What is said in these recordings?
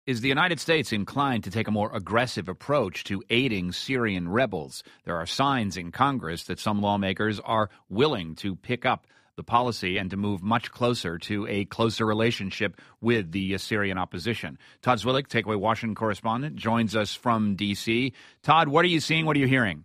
Is the United States inclined to take a more aggressive approach to aiding Syrian rebels? There are signs in Congress that some lawmakers are willing to pick up the policy and to move much closer to a closer relationship with the Syrian opposition. Todd Zwillich, Takeaway Washington correspondent, joins us from D.C. Todd, what are you seeing? What are you hearing?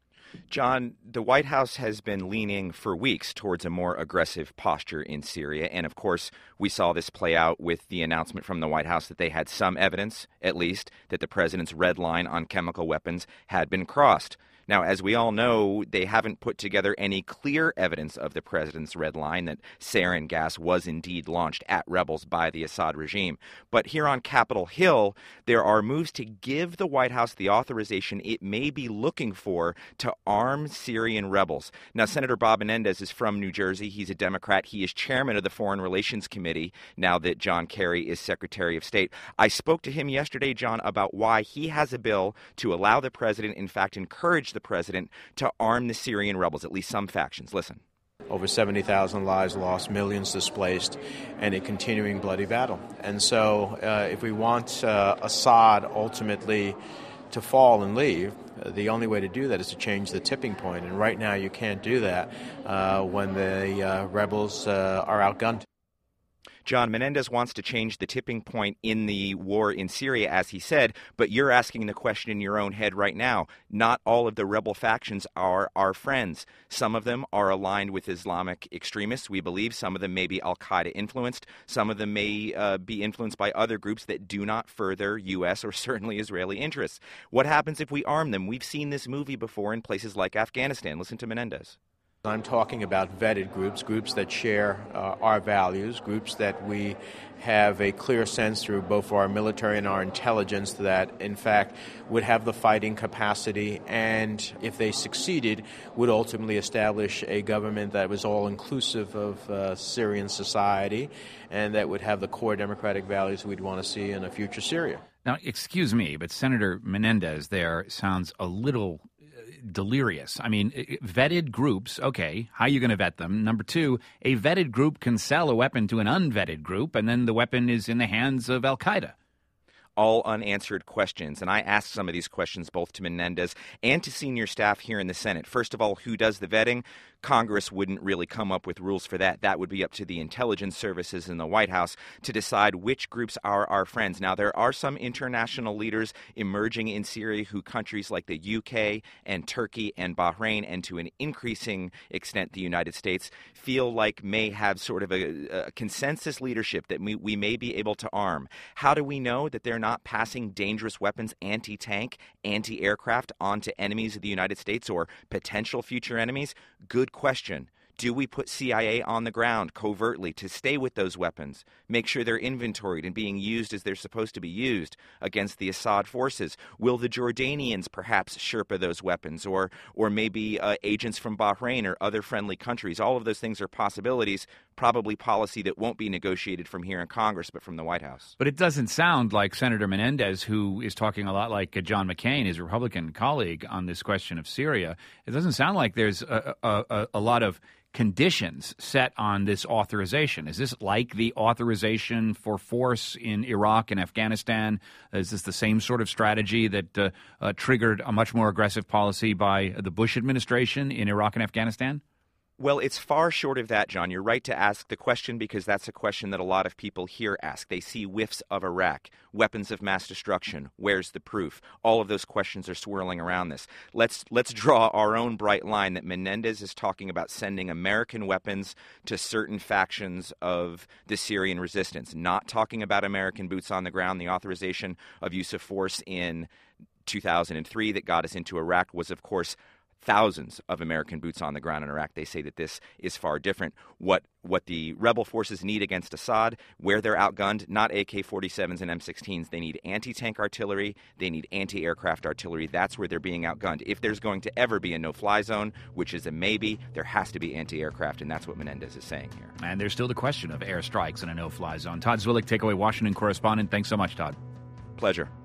John, the White House has been leaning for weeks towards a more aggressive posture in Syria. And of course, we saw this play out with the announcement from the White House that they had some evidence, at least, that the president's red line on chemical weapons had been crossed. Now, as we all know, they haven't put together any clear evidence of the president's red line that sarin gas was indeed launched at rebels by the Assad regime. But here on Capitol Hill, there are moves to give the White House the authorization it may be looking for to arm Syrian rebels. Now, Senator Bob Menendez is from New Jersey. He's a Democrat. He is chairman of the Foreign Relations Committee now that John Kerry is Secretary of State. I spoke to him yesterday, John, about why he has a bill to allow the president, in fact, encourage the president to arm the Syrian rebels, at least some factions. Listen. Over 70,000 lives lost, millions displaced, and a continuing bloody battle. And so if we want Assad ultimately to fall and leave, the only way to do that is to change the tipping point. And right now you can't do that when the rebels are outgunned. John, Menendez wants to change the tipping point in the war in Syria, as he said, but you're asking the question in your own head right now. Not all of the rebel factions are our friends. Some of them are aligned with Islamic extremists, we believe. Some of them may be al-Qaeda influenced. Some of them may be influenced by other groups that do not further U.S. or certainly Israeli interests. What happens if we arm them? We've seen this movie before in places like Afghanistan. Listen to Menendez. I'm talking about vetted groups, groups that share our values, groups that we have a clear sense through both our military and our intelligence that, in fact, would have the fighting capacity and, if they succeeded, would ultimately establish a government that was all-inclusive of Syrian society and that would have the core democratic values we'd want to see in a future Syria. Now, excuse me, but Senator Menendez there sounds a little delirious. I mean, vetted groups, okay, how are you going to vet them? Number two, a vetted group can sell a weapon to an unvetted group, and then the weapon is in the hands of al-Qaeda. All unanswered questions. And I asked some of these questions both to Menendez and to senior staff here in the Senate. First of all, who does the vetting? Congress wouldn't really come up with rules for that. That would be up to the intelligence services in the White House to decide which groups are our friends. Now, there are some international leaders emerging in Syria who countries like the UK and Turkey and Bahrain, and to an increasing extent the United States, feel like may have sort of a consensus leadership that we may be able to arm. How do we know that they're not passing dangerous weapons, anti-tank, anti-aircraft, onto enemies of the United States or potential future enemies? Good question. Do we put CIA on the ground covertly to stay with those weapons, make sure they're inventoried and being used as they're supposed to be used against the Assad forces? Will the Jordanians perhaps Sherpa those weapons, or maybe agents from Bahrain or other friendly countries? All of those things are possibilities, probably policy that won't be negotiated from here in Congress, but from the White House. But it doesn't sound like Senator Menendez, who is talking a lot like John McCain, his Republican colleague, on this question of Syria. It doesn't sound like there's a lot of conditions set on this authorization. Is this like the authorization for force in Iraq and Afghanistan? Is this the same sort of strategy that triggered a much more aggressive policy by the Bush administration in Iraq and Afghanistan? Well, it's far short of that, John. You're right to ask the question because that's a question that a lot of people here ask. They see whiffs of Iraq, weapons of mass destruction. Where's the proof? All of those questions are swirling around this. Let's draw our own bright line that Menendez is talking about sending American weapons to certain factions of the Syrian resistance, not talking about American boots on the ground. The authorization of use of force in 2003 that got us into Iraq was, of course, thousands of American boots on the ground in Iraq. They say that this is far different. What the rebel forces need against Assad, where they're outgunned, not AK-47s and M16s. They need anti-tank artillery. They need anti-aircraft artillery. That's where they're being outgunned. If there's going to ever be a no-fly zone, which is a maybe, there has to be anti-aircraft, and that's what Menendez is saying here. And there's still the question of airstrikes in a no-fly zone. Todd Zwillich, Takeaway Washington correspondent. Thanks so much, Todd. Pleasure.